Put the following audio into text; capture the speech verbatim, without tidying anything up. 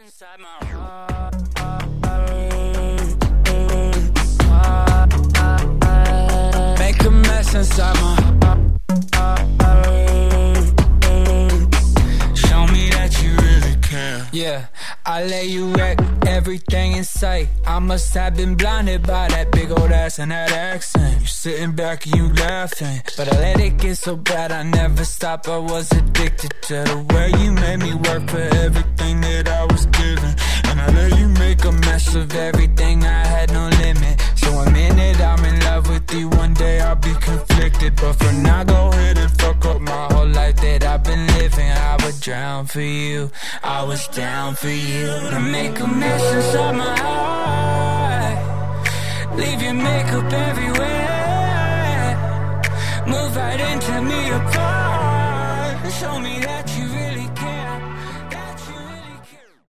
inside my make a mess inside my show me that you really care. Yeah, I let you wreck everything in sight. I must have been blinded by that big old ass and that accent. You sitting back and you laughing, but I let it get so bad I never stopped. I was addicted to the way you made me work for everything that I was given, and I let you make a mess of everything. I had no limit. So a minute I'm in love with you, one day I'll be conflicted, but for now go ahead and fuck up my whole life that I've been living. I would drown for you, I was down for you. To make a mess inside my heart, leave your makeup everywhere, move right into me apart, show me that